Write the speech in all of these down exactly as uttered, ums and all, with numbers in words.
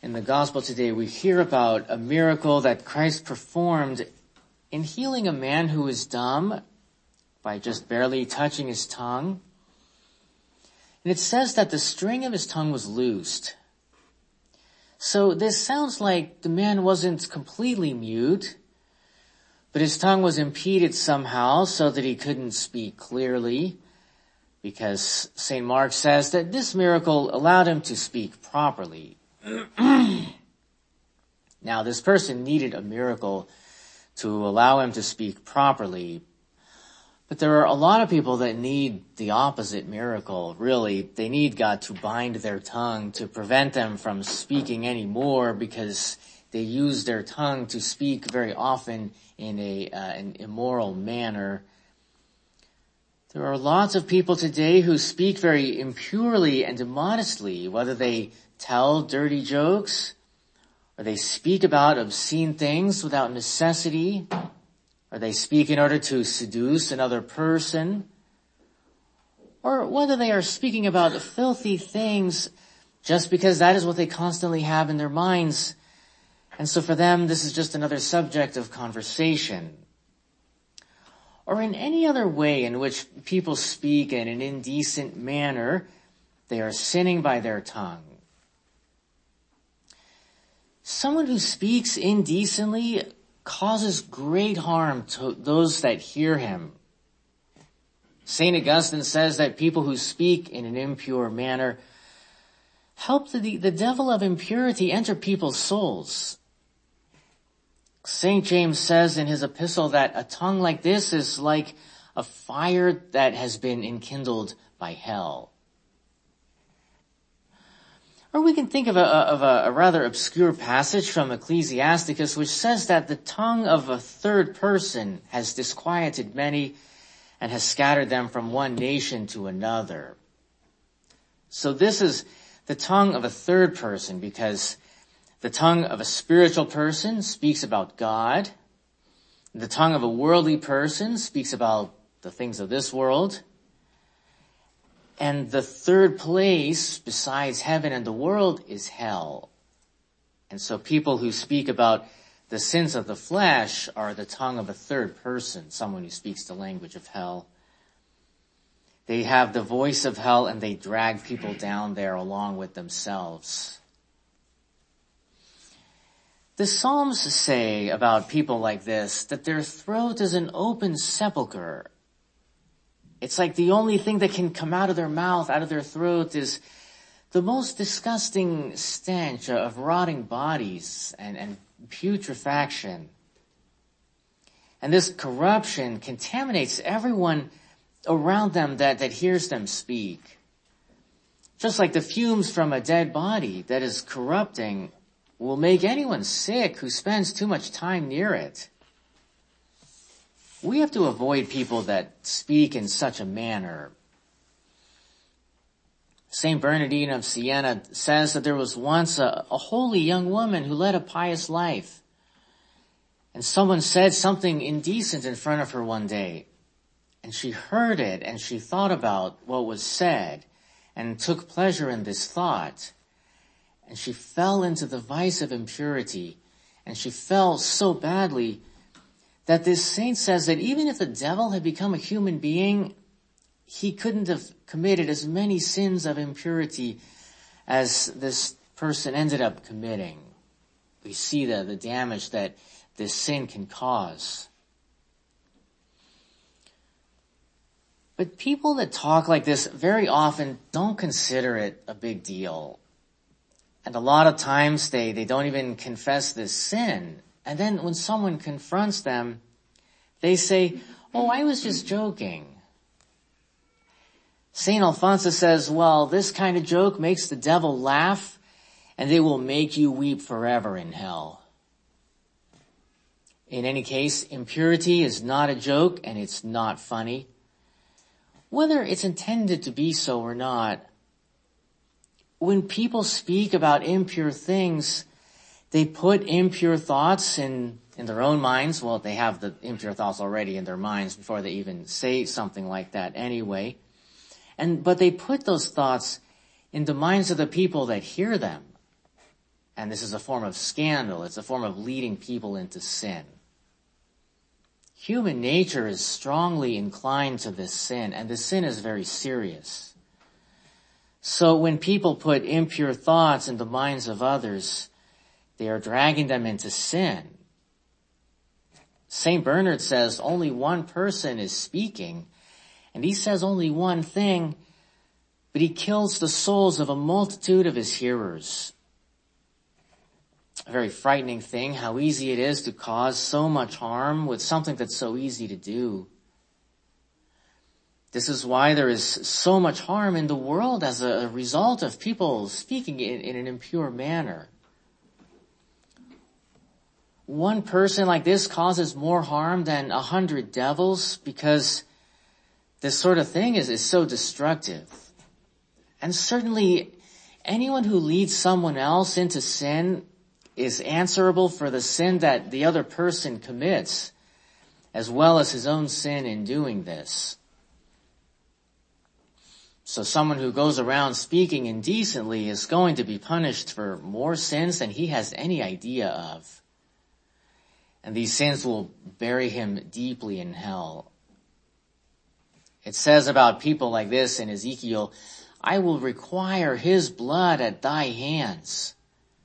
In the gospel today, we hear about a miracle that Christ performed in healing a man who was dumb by just barely touching his tongue. And it says that the string of his tongue was loosed. So this sounds like the man wasn't completely mute, but his tongue was impeded somehow so that he couldn't speak clearly, because Saint Mark says that this miracle allowed him to speak properly. Now, this person needed a miracle to allow him to speak properly, but there are a lot of people that need the opposite miracle, really. They need God to bind their tongue to prevent them from speaking anymore, because they use their tongue to speak very often in a uh, an immoral manner. There are lots of people today who speak very impurely and immodestly, whether they tell dirty jokes, or they speak about obscene things without necessity, or they speak in order to seduce another person, or whether they are speaking about filthy things just because that is what they constantly have in their minds. And so for them, this is just another subject of conversation. Or in any other way in which people speak in an indecent manner, they are sinning by their tongue. Someone who speaks indecently causes great harm to those that hear him. Saint Augustine says that people who speak in an impure manner help the, the devil of impurity enter people's souls. Saint James says in his epistle that a tongue like this is like a fire that has been enkindled by hell. Or we can think of a, of a, a rather obscure passage from Ecclesiasticus, which says that the tongue of a third person has disquieted many and has scattered them from one nation to another. So this is the tongue of a third person, because the tongue of a spiritual person speaks about God. The tongue of a worldly person speaks about the things of this world. And the third place, besides heaven and the world, is hell. And so people who speak about the sins of the flesh are the tongue of a third person, someone who speaks the language of hell. They have the voice of hell, and they drag people down there along with themselves. The Psalms say about people like this that their throat is an open sepulcher. It's like the only thing that can come out of their mouth, out of their throat, is the most disgusting stench of rotting bodies and, and putrefaction. And this corruption contaminates everyone around them that, that hears them speak. Just like the fumes from a dead body that is corrupting will make anyone sick who spends too much time near it. We have to avoid people that speak in such a manner. Saint Bernardine of Siena says that there was once a, a holy young woman who led a pious life. And someone said something indecent in front of her one day. And she heard it, and she thought about what was said and took pleasure in this thought. And she fell into the vice of impurity. And she fell so badly that this saint says that even if the devil had become a human being, he couldn't have committed as many sins of impurity as this person ended up committing. We see the, the damage that this sin can cause. But people that talk like this very often don't consider it a big deal. And a lot of times they, they don't even confess this sin. And then when someone confronts them, they say, "Oh, I was just joking." Saint Alphonsus says, well, this kind of joke makes the devil laugh, and they will make you weep forever in hell. In any case, impurity is not a joke, and it's not funny. Whether it's intended to be so or not, when people speak about impure things, they put impure thoughts in, in their own minds. Well, they have the impure thoughts already in their minds before they even say something like that anyway. And, but they put those thoughts in the minds of the people that hear them. And this is a form of scandal. It's a form of leading people into sin. Human nature is strongly inclined to this sin, and this sin is very serious. So when people put impure thoughts in the minds of others, they are dragging them into sin. Saint Bernard says only one person is speaking, and he says only one thing, but he kills the souls of a multitude of his hearers. A very frightening thing, how easy it is to cause so much harm with something that's so easy to do. This is why there is so much harm in the world as a result of people speaking in, in an impure manner. One person like this causes more harm than a hundred devils because this sort of thing is, is so destructive. And certainly anyone who leads someone else into sin is answerable for the sin that the other person commits, as well as his own sin in doing this. So someone who goes around speaking indecently is going to be punished for more sins than he has any idea of. And these sins will bury him deeply in hell. It says about people like this in Ezekiel, I will require his blood at thy hands.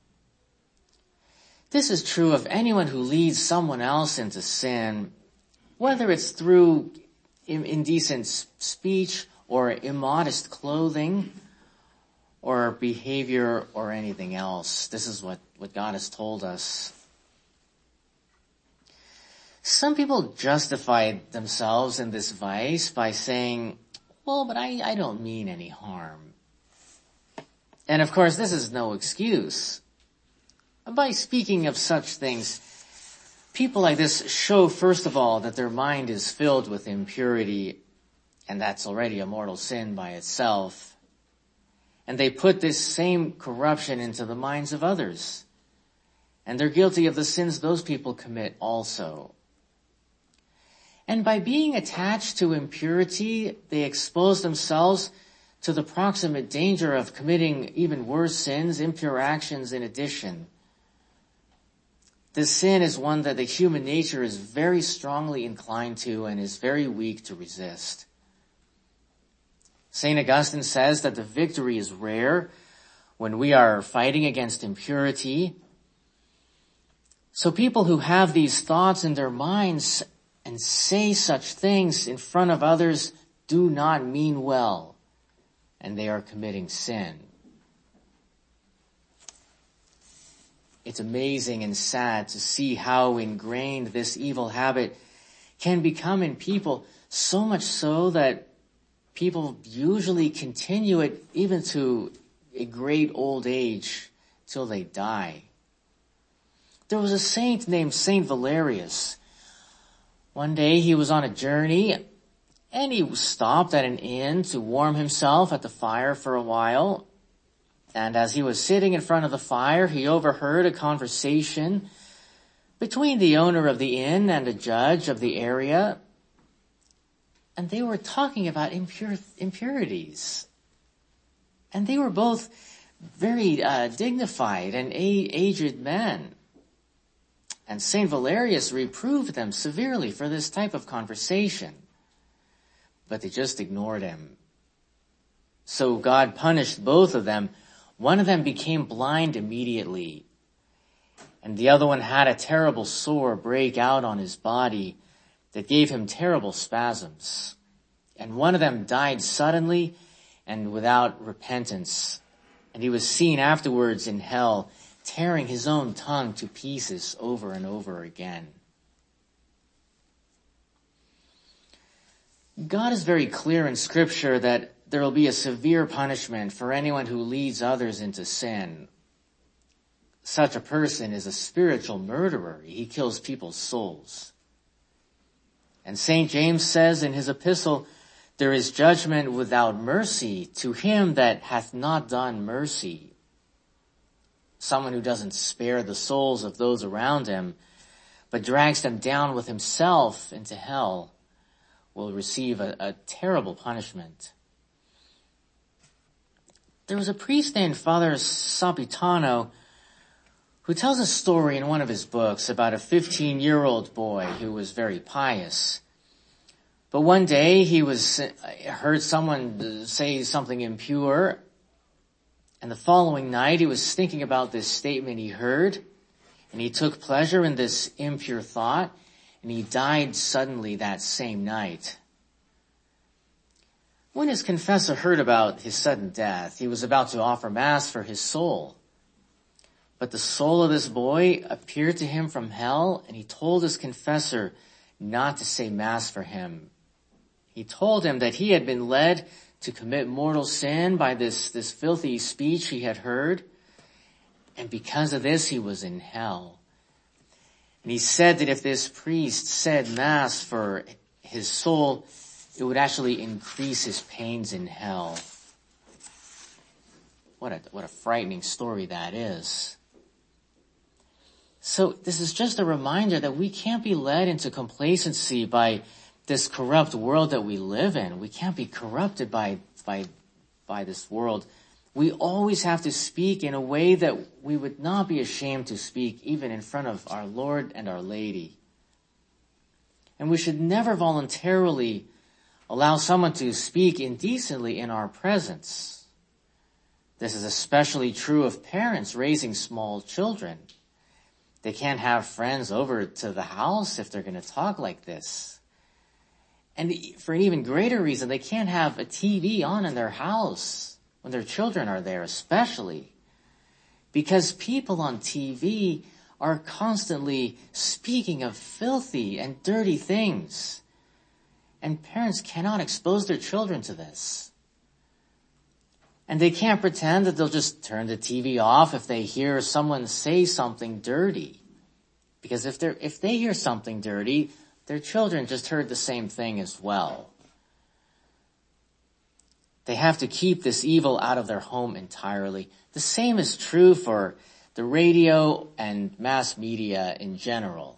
This is true of anyone who leads someone else into sin, whether it's through indecent speech or immodest clothing or behavior or anything else. This is what, what God has told us. Some people justify themselves in this vice by saying, well, but I, I don't mean any harm. And of course, this is no excuse. By speaking of such things, people like this show, first of all, that their mind is filled with impurity, and that's already a mortal sin by itself. And they put this same corruption into the minds of others. And they're guilty of the sins those people commit also. And by being attached to impurity, they expose themselves to the proximate danger of committing even worse sins, impure actions in addition. This sin is one that the human nature is very strongly inclined to and is very weak to resist. Saint Augustine says that the victory is rare when we are fighting against impurity. So people who have these thoughts in their minds and say such things in front of others do not mean well, and they are committing sin. It's amazing and sad to see how ingrained this evil habit can become in people, so much so that people usually continue it even to a great old age till they die. There was a saint named Saint Valerius. One day he was on a journey and he stopped at an inn to warm himself at the fire for a while. And as he was sitting in front of the fire, he overheard a conversation between the owner of the inn and a judge of the area. And they were talking about impure, impurities. And they were both very uh, dignified and a- aged men. And Saint Valerius reproved them severely for this type of conversation. But they just ignored him. So God punished both of them. One of them became blind immediately, and the other one had a terrible sore break out on his body that gave him terrible spasms. And one of them died suddenly and without repentance, and he was seen afterwards in hell, tearing his own tongue to pieces over and over again. God is very clear in Scripture that there will be a severe punishment for anyone who leads others into sin. Such a person is a spiritual murderer. He kills people's souls. And Saint James says in his epistle, there is judgment without mercy to him that hath not done mercy. Someone who doesn't spare the souls of those around him, but drags them down with himself into hell, will receive a, a terrible punishment. There was a priest named Father Sapitano who tells a story in one of his books about a fifteen-year-old boy who was very pious. But one day he was heard someone say something impure, and the following night he was thinking about this statement he heard, and he took pleasure in this impure thought, and he died suddenly that same night. When his confessor heard about his sudden death, he was about to offer mass for his soul. But the soul of this boy appeared to him from hell, and he told his confessor not to say mass for him. He told him that he had been led to commit mortal sin by this, this filthy speech he had heard, and because of this he was in hell. And he said that if this priest said mass for his soul, it would actually increase his pains in hell. What a, what a frightening story that is. So this is just a reminder that we can't be led into complacency by this corrupt world that we live in. We can't be corrupted by, by, by this world. We always have to speak in a way that we would not be ashamed to speak, even in front of our Lord and our Lady. And we should never voluntarily allow someone to speak indecently in our presence. This is especially true of parents raising small children. They can't have friends over to the house if they're going to talk like this. And for an even greater reason, they can't have a T V on in their house when their children are there, especially. Because people on T V are constantly speaking of filthy and dirty things. And parents cannot expose their children to this. And they can't pretend that they'll just turn the T V off if they hear someone say something dirty. Because if they're, if they hear something dirty, their children just heard the same thing as well. They have to keep this evil out of their home entirely. The same is true for the radio and mass media in general.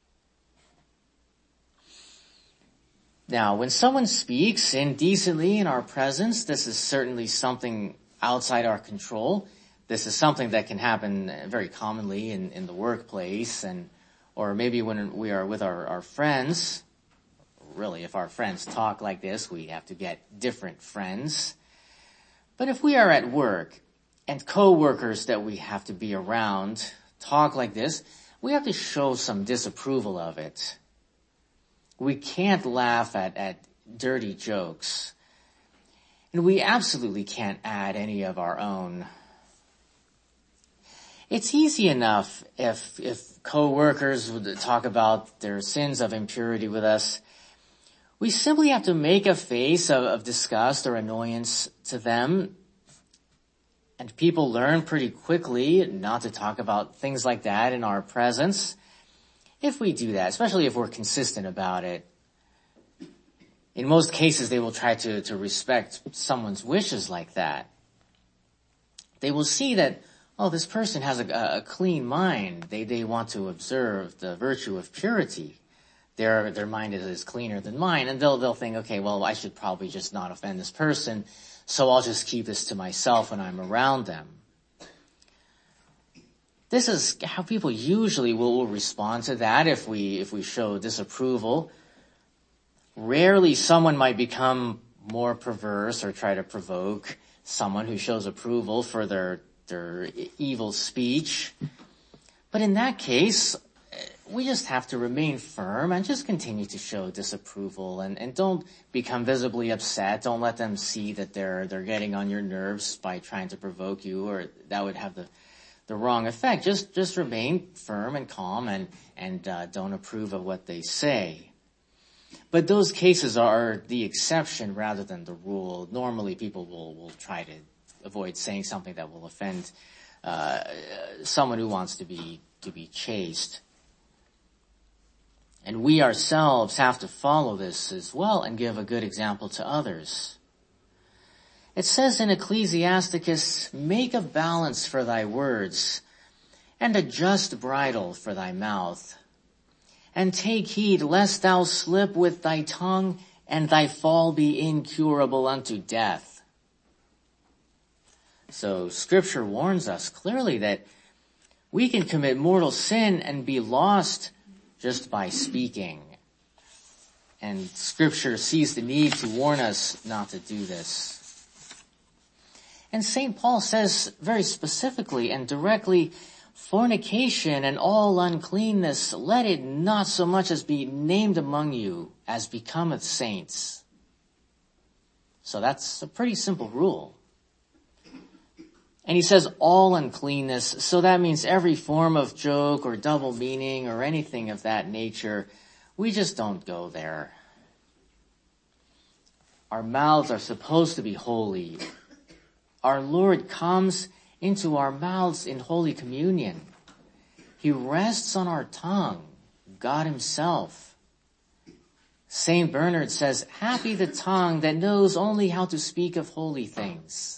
Now, when someone speaks indecently in our presence, this is certainly something outside our control. This is something that can happen very commonly in, in the workplace, and or maybe when we are with our, our friends. Really, if our friends talk like this, we have to get different friends. But if we are at work and co-workers that we have to be around talk like this, we have to show some disapproval of it. We can't laugh at, at dirty jokes. And we absolutely can't add any of our own. It's easy enough if, if co-workers would talk about their sins of impurity with us. We simply have to make a face of, of disgust or annoyance to them. And people learn pretty quickly not to talk about things like that in our presence. If we do that, especially if we're consistent about it. In most cases, they will try to, to respect someone's wishes like that. They will see that, oh, this person has a, a clean mind. They, they want to observe the virtue of purity. Their, their mind is, is cleaner than mine. And they'll, they'll think, okay, well, I should probably just not offend this person. So I'll just keep this to myself when I'm around them. This is how people usually will, will respond to that if we, if we show disapproval. Rarely someone might become more perverse or try to provoke someone who shows approval for their, their evil speech. But in that case, we just have to remain firm and just continue to show disapproval and, and don't become visibly upset. Don't let them see that they're, they're getting on your nerves by trying to provoke you, or that would have the, the wrong effect. Just, just remain firm and calm and, and, uh, don't approve of what they say. But those cases are the exception rather than the rule. Normally people will, will try to avoid saying something that will offend, uh, someone who wants to be, to be chaste. And we ourselves have to follow this as well and give a good example to others. It says in Ecclesiasticus, make a balance for thy words and a just bridle for thy mouth. And take heed lest thou slip with thy tongue and thy fall be incurable unto death. So Scripture warns us clearly that We can commit mortal sin and be lost just by speaking. And Scripture sees the need to warn us not to do this. And Saint Paul says very specifically and directly, fornication and all uncleanness, let it not so much as be named among you as becometh saints. So that's a pretty simple rule. And he says all uncleanness, so that means every form of joke or double meaning or anything of that nature. We just don't go there. Our mouths are supposed to be holy. Our Lord comes into our mouths in Holy Communion. He rests on our tongue, God himself. Saint Bernard says, happy the tongue that knows only how to speak of holy things.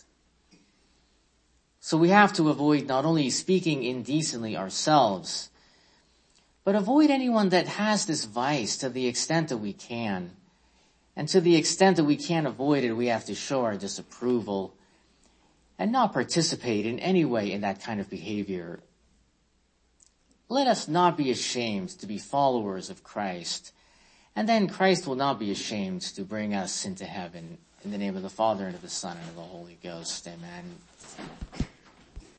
So we have to avoid not only speaking indecently ourselves, but avoid anyone that has this vice to the extent that we can. And to the extent that we can't avoid it, we have to show our disapproval and not participate in any way in that kind of behavior. Let us not be ashamed to be followers of Christ, and then Christ will not be ashamed to bring us into heaven. In the name of the Father, and of the Son, and of the Holy Ghost. Amen.